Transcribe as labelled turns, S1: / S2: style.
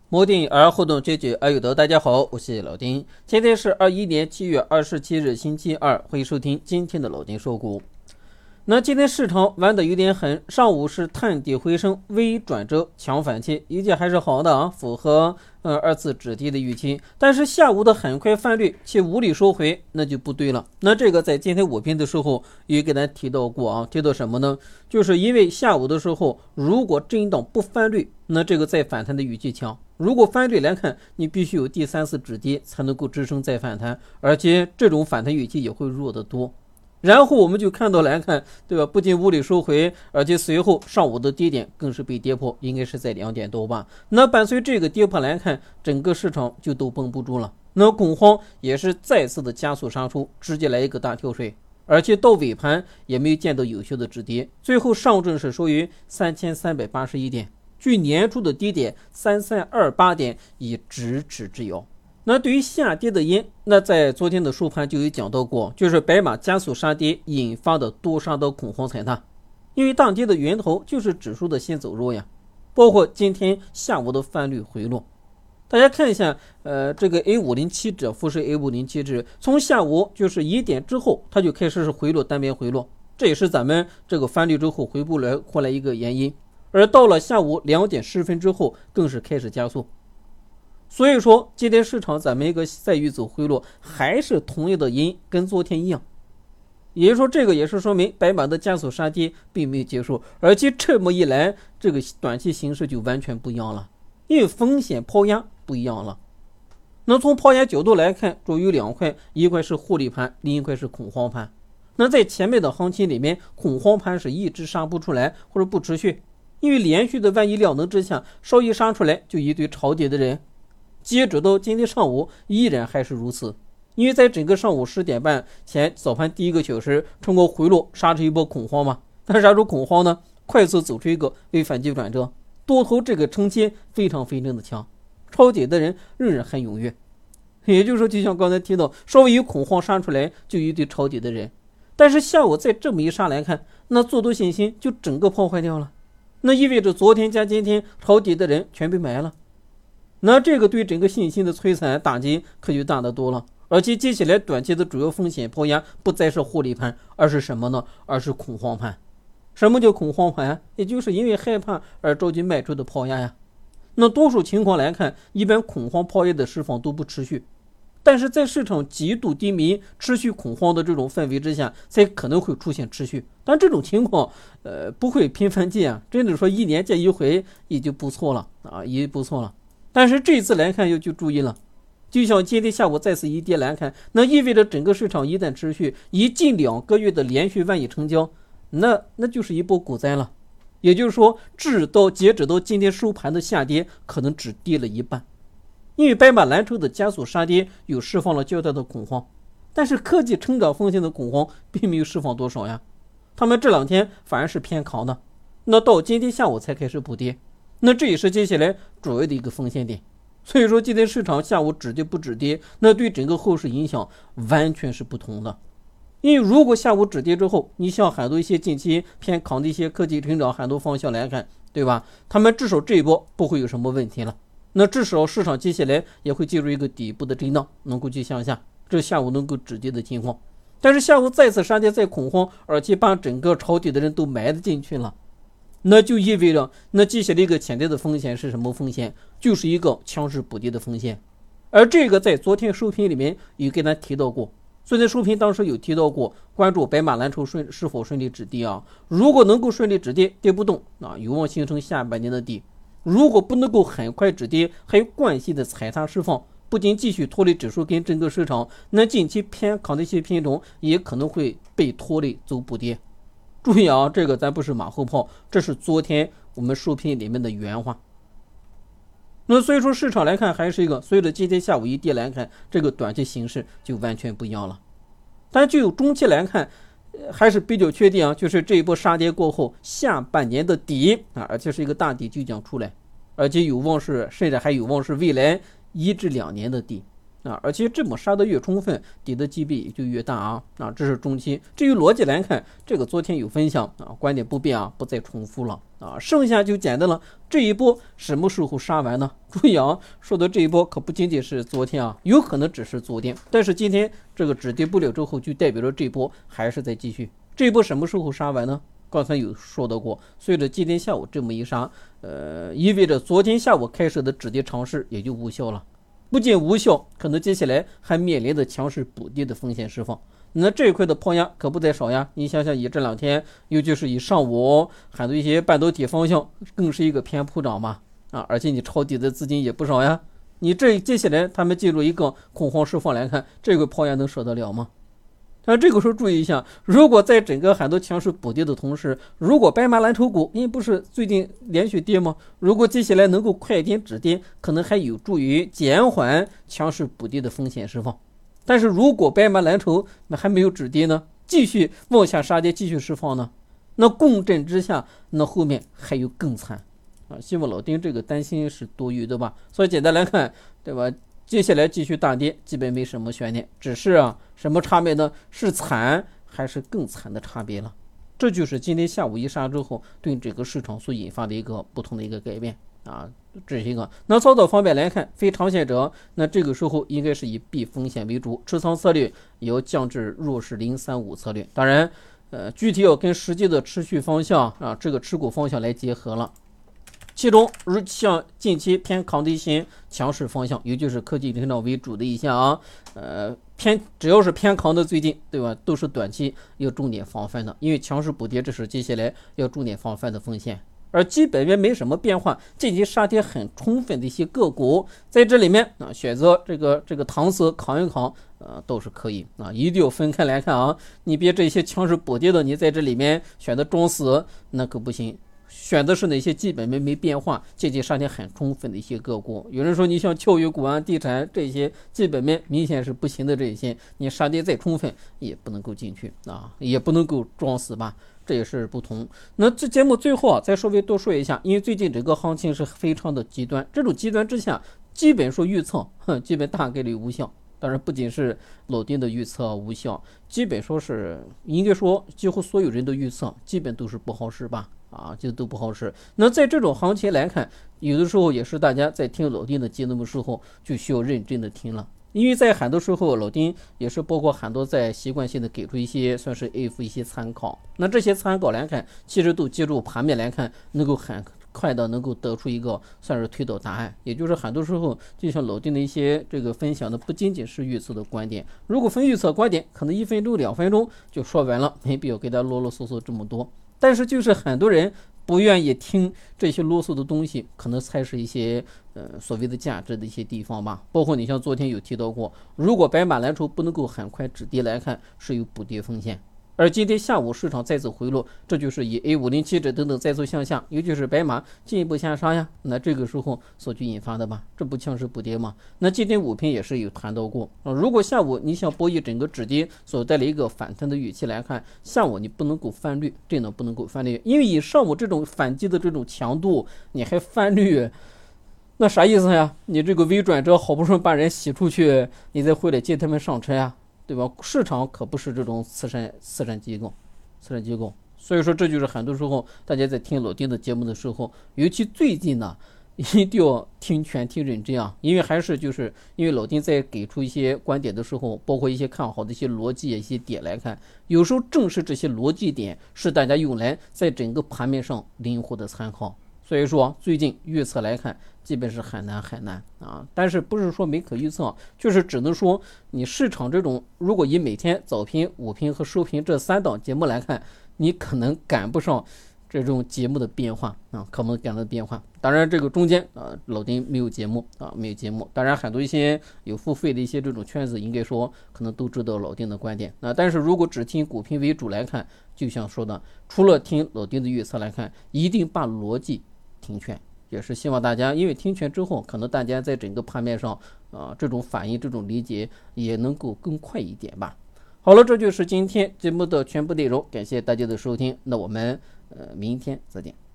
S1: 摩定而互动解决而有德，大家好，我是老丁。今天是21年7月27日星期二，欢迎收听今天的老丁说股。那今天市场玩的有点狠，上午是探底回升，微转折强反击，业绩还是好的啊，符合二次止跌的预期。但是下午的很快翻绿且无力收回，那就不对了。那这个在今天午评的时候也给大家提到过啊，提到什么呢？就是因为下午的时候如果震荡不翻绿，那这个再反弹的预期强。如果翻绿来看，你必须有第三次止跌才能够支撑再反弹，而且这种反弹预期也会弱得多。然后我们就看到来看，对吧？不仅无力收回，而且随后上午的低点更是被跌破，应该是在2点多吧。那伴随这个跌破来看，整个市场就都绷不住了。那恐慌也是再次的加速杀出，直接来一个大跳水，而且到尾盘也没有见到有效的止跌，最后上证是收于3381点。距年初的低点3328点已咫尺之遥。那对于下跌的因，那在昨天的收盘就有讲到过，就是白马加速杀跌引发的多杀的恐慌踩踏。因为当跌的源头就是指数的先走弱呀，包括今天下午的翻绿回落。大家看一下，这个 A507 指，富时 A507 指，从下午就是1点之后，它就开始是回落，单边回落，这也是咱们这个翻绿之后回不来一个原因。而到了下午2点10分之后，更是开始加速。所以说今天市场咱们一个再遇走回落，还是同样的因，跟昨天一样。也就是说，这个也是说明白马的加速杀跌并没有结束，而且这么一来，这个短期形势就完全不一样了，因为风险抛压不一样了。那从抛压角度来看，主有2块，一块是获利盘，另一块是恐慌盘。那在前面的行情里面，恐慌盘是一直杀不出来或者不持续，因为连续的万亿量能之下，稍一杀出来就一堆抄底的人。截止到今天上午依然还是如此，因为在整个上午10点半前早盘第一个小时通过回落杀出一波恐慌嘛，但杀出恐慌呢，快速走出一个微反击转折，多头这个承接非常的强，抄底的人仍然很踊跃。也就是说，就像刚才提到，稍微有恐慌杀出来就一堆抄底的人，但是下午再这么一杀来看，那做多信心就整个破坏掉了，那意味着昨天加今天抄底的人全被埋了。那这个对整个信心的摧残打击可就大得多了，而且接下来短期的主要风险抛压不再是获利盘，而是什么呢？而是恐慌盘。什么叫恐慌盘？也就是因为害怕而着急卖出的抛压呀。那多数情况来看，一般恐慌抛压的释放都不持续，但是在市场极度低迷、持续恐慌的这种氛围之下，才可能会出现持续。但这种情况，不会频繁见啊，真的说1年见一回也就不错了啊，也不错了。但是这次来看就注意了，就像今天下午再次一跌来看，那意味着整个市场一旦持续近2个月的连续万亿成交，那就是一波股灾了。也就是说，截止到今天收盘的下跌可能只跌了一半。因为白马蓝筹的加速杀跌又释放了较大的恐慌，但是科技成长风险的恐慌并没有释放多少呀，他们这2天反而是偏扛的，那到今天下午才开始补跌，那这也是接下来主要的一个风险点。所以说今天市场下午止跌不止跌，那对整个后市影响完全是不同的。因为如果下午止跌之后，你像很多一些近期偏扛的一些科技成长很多方向来看，对吧？他们至少这一波不会有什么问题了，那至少市场接下来也会进入一个底部的震荡，能够去向下，这下午能够止跌的情况。但是下午再次杀跌再恐慌，而且把整个抄底的人都埋得进去了，那就意味着那接下来一个潜在的风险是什么风险？就是一个强势补跌的风险。而这个在昨天收评里面也跟咱提到过，昨天收评当时有提到过，关注白马蓝筹是否顺利止跌啊？如果能够顺利止跌，跌不动啊，有望形成下半年的底；如果不能够很快止跌，还有惯性的踩踏释放，不仅继续拖累指数跟整个市场，那近期偏扛的一些品种也可能会被拖累走补跌。注意啊，这个咱不是马后炮，这是昨天我们收评里面的原话。那所以说市场来看还是一个，随着今天下午一跌来看，这个短期形势就完全不一样了。但就中期来看，还是比较确定啊，就是这一波杀跌过后，下半年的底啊，而且是一个大底就将出来，而且有望是，甚至还有望是未来1至2年的底。 而且这么杀得越充分，跌的级别也就越大啊，这是中期。至于逻辑来看，这个昨天有分享观点不变不再重复了剩下就简单了。这一波什么时候杀完呢？注意说的这一波可不仅仅是昨天有可能只是昨天，但是今天这个止跌不了之后，就代表着这一波还是在继续。这一波什么时候杀完呢？刚才有说到过，随着今天下午这么一杀，意味着昨天下午开始的止跌尝试也就无效了。不仅无效，可能接下来还面临着强势补跌的风险释放。那这一块的抛压可不在少呀！你想想，以这两天，尤其是以上午很多一些半导体方向，更是一个偏普涨嘛而且你抄底的资金也不少呀。你这接下来他们进入一个恐慌释放来看，这个抛压能舍得了吗？但这个时候注意一下，如果在整个很多强势补跌的同时，如果白马蓝筹股因为不是最近连续跌吗？如果接下来能够快点止跌，可能还有助于减缓强势补跌的风险释放。但是如果白马蓝筹那还没有止跌呢，继续往下杀跌，继续释放呢，那共振之下，那后面还有更惨希望老丁这个担心是多余的吧。所以简单来看，对吧？接下来继续大跌，基本没什么悬念，只是什么差别呢？是惨还是更惨的差别了？这就是今天下午一杀之后对整个市场所引发的一个不同的一个改变这是一个。那操作方面来看，非长线者那这个时候应该是以避风险为主，持仓策略也要降至弱势035策略。当然具体要跟实际的持续方向这个持股方向来结合了。其中像近期偏抗的一些强势方向，尤其是科技成长为主的一些只要是偏抗的最近对吧，都是短期要重点防范的，因为强势补跌这是接下来要重点防范的风险。而基本面没什么变化，近期杀跌很充分的一些个股，在这里面选择这个搪死扛一扛都是可以一定要分开来看你别这些强势补跌的，你在这里面选择装死那可不行。选的是哪些基本面没变化、近期杀跌很充分的一些个股？有人说你像教育股地产这些基本面明显是不行的，这些你杀跌再充分也不能够进去也不能够装死吧，这也是不同。那这节目最后再稍微多说一下，因为最近整个行情是非常的极端，这种极端之下，基本说预测基本大概率无效。当然不仅是老丁的预测无效，基本说是应该说几乎所有人的预测基本都是不好使吧就都不好使。那在这种行情来看，有的时候也是大家在听老丁的节目的时候就需要认真的听了，因为在很多时候老丁也是包括很多在习惯性的给出一些算是 F 一些参考，那这些参考来看其实都借助盘面来看能够很快的能够得出一个算是推导答案。也就是很多时候就像老丁的一些这个分享的不仅仅是预测的观点，如果分预测观点可能1分钟2分钟就说完了，没必要给他啰啰嗦嗦这么多。但是就是很多人不愿意听这些啰嗦的东西，可能才是一些所谓的价值的一些地方吧。包括你像昨天有提到过，如果白马蓝筹不能够很快止跌来看，是有补跌风险。而今天下午市场再次回落，这就是以 A507指等等再次向下，尤其是白马进一步下杀呀，那这个时候所去引发的吧，这不强势补跌吗？那今天午评也是有谈到过如果下午你想博弈整个止跌所带来一个反弹的预期来看，下午你不能够翻绿，真的不能够翻绿，因为以上午这种反击的这种强度，你还翻绿，那啥意思呀？你这个微转折好不容易把人洗出去，你再回来接他们上车呀？对吧？市场可不是这种慈善机构，所以说这就是很多时候大家在听老丁的节目的时候，尤其最近呢，一定要听全听认真因为还是就是因为老丁在给出一些观点的时候，包括一些看好的一些逻辑一些点来看，有时候正是这些逻辑点是大家用来在整个盘面上灵活的参考。所以说最近预测来看基本是很难但是不是说没可预测，就是只能说你市场这种如果以每天早评午评和收评这3档节目来看，你可能赶不上这种节目的变化可能赶上的变化。当然这个中间老丁没有节目当然很多一些有付费的一些这种圈子应该说可能都知道老丁的观点但是如果只听股评为主来看，就像说的，除了听老丁的预测来看，一定把逻辑听全，也是希望大家因为听全之后，可能大家在整个盘面上这种反应这种理解也能够更快一点吧。好了，这就是今天节目的全部内容，感谢大家的收听，那我们明天再见。